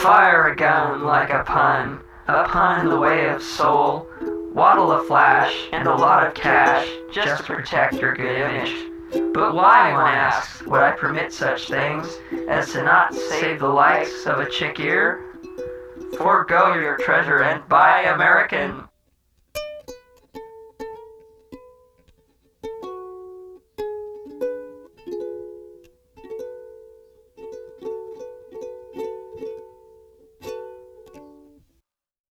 Fire a gun like a pun in the way of soul. Waddle a flash and a lot of cash just to protect your good image. But why, one asks, would I permit such things as to not save the likes of a chick ear? Forgo your treasure and buy American.